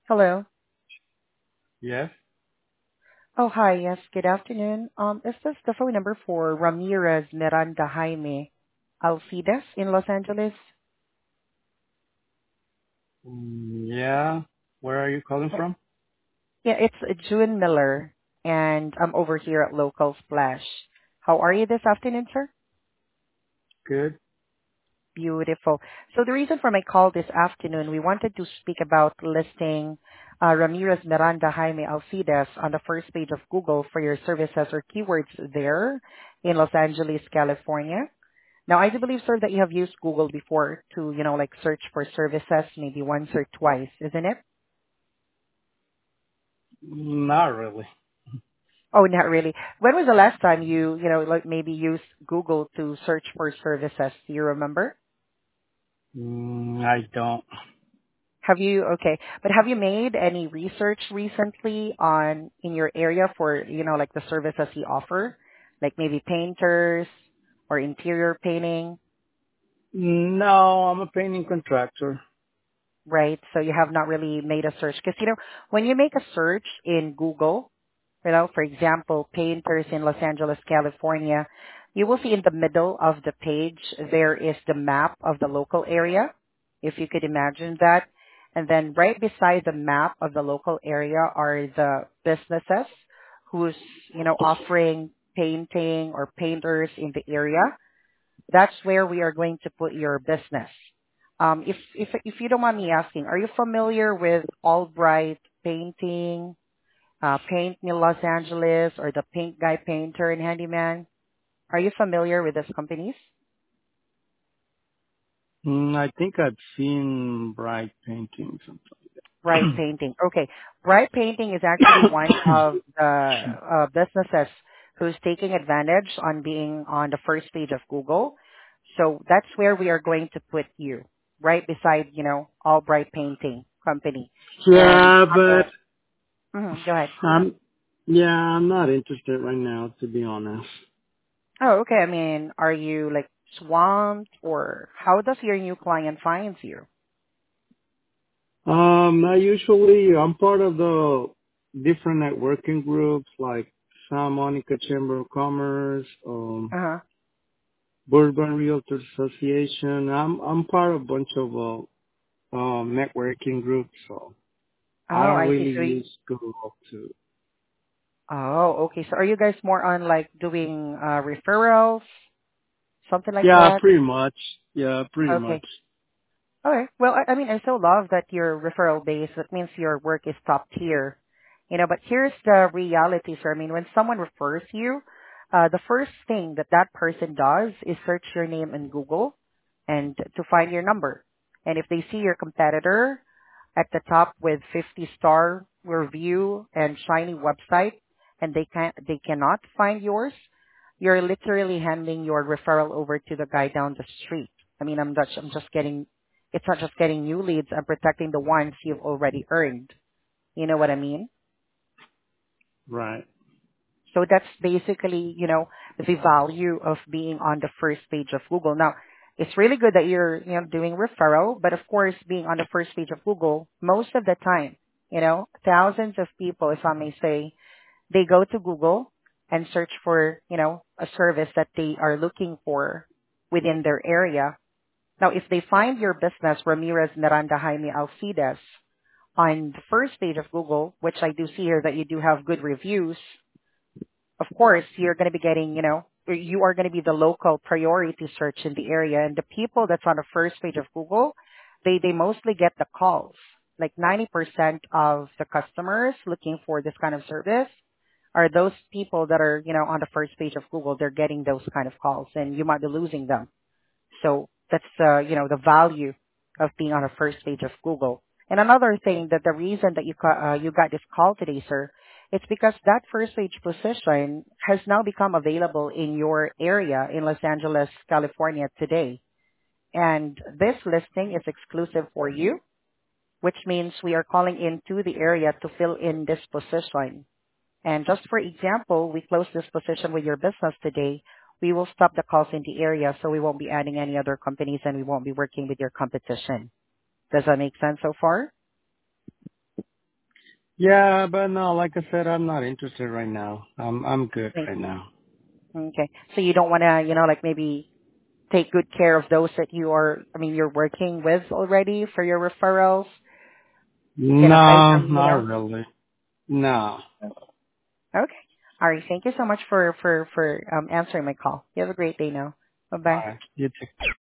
Hello. Yes, Oh, hi. Yes, good afternoon. Is this the phone number for Ramirez Miranda Jaime Alcides in Los Angeles? yeah. Where are you calling Yeah, from? yeah, it's June Miller, and I'm over here at Local Splash. How are you this afternoon, sir? Good. Beautiful. So the reason for my call this afternoon, we wanted to speak about listing Ramirez Miranda Jaime Alcides on the first page of Google for your services or keywords there in Los Angeles, California. Now, I do believe, sir, that you have used Google before to, like search for services maybe once or twice, isn't it? Not really. Oh, not really. When was the last time you, like maybe used Google to search for services? Do you remember? I don't. Have you, okay, but have you made any research recently on, in your area for, like the services you offer? Like maybe painters or interior painting, No, I'm a painting contractor. right? So you have not really made a search. Because, when you make a search in Google, for example, painters in Los Angeles, California, you will see in the middle of the page, there is the map of the local area, if you could imagine that. And then right beside the map of the local area are the businesses who's, offering painting or painters in the area. That's where we are going to put your business. If you don't mind me asking, are you familiar with Albright Painting, Paint Me Los Angeles, or the Paint Guy Painter and Handyman? Are you familiar with these companies? I think I've seen bright paintings. Bright Painting. Okay. Bright Painting is actually one of the businesses who's taking advantage on being on the first page of Google. So that's where we are going to put you, right beside, All Bright Painting Company. And Yeah, but go ahead. I'm I'm not interested right now, to be honest. Oh, okay. I mean, are you like swamped, or how does your new client finds you? I'm part of the different networking groups like Santa Monica Chamber of Commerce, Uh-huh. Bourbon Realtors Association. I'm part of a bunch of networking group, so I Oh, don't I see. really use Google to. Oh, okay. So are you guys more on like doing referrals, something like Yeah, that? pretty much. Yeah, pretty Okay. much. All right. Well, I mean, I still love that you're referral based. That means your work is top tier. But here's the reality, sir. I mean, when someone refers you, the first thing that that person does is search your name in Google and to find your number. And if they see your competitor at the top with 50-star review and shiny website, and they cannot find yours, you're literally handing your referral over to the guy down the street. I mean, I'm just getting, it's not just getting new leads, I'm protecting the ones you've already earned. You know what I mean? Right. So that's basically, the value of being on the first page of Google. Now, it's really good that you're, doing referral, but of course, being on the first page of Google, most of the time, thousands of people, if I may say, they go to Google and search for, a service that they are looking for within their area. Now, if they find your business, Ramirez Miranda Jaime Alcides, on the first page of Google, which I do see here that you do have good reviews, of course, you're going to be getting, you are going to be the local priority search in the area. And the people that's on the first page of Google, they mostly get the calls. Like 90% of the customers looking for this kind of service are those people that are, on the first page of Google. They're getting those kind of calls and you might be losing them. So that's, the value of being on the first page of Google. And another thing that the reason that you got this call today, sir, it's because that first page position has now become available in your area in Los Angeles, California today. And this listing is exclusive for you, which means we are calling into the area to fill in this position. And just for example, we close this position with your business today. We will stop the calls in the area, so we won't be adding any other companies and we won't be working with your competition. Does that make sense so far? Yeah, but no, like I said, I'm not interested right now. I'm good Like, right now. okay. So you don't want to, like maybe take good care of those that you're working with already for your referrals? And aside No, from, not really. No. okay. All right. Thank you so much for answering my call. You have a great day now. Bye All bye. right. You too.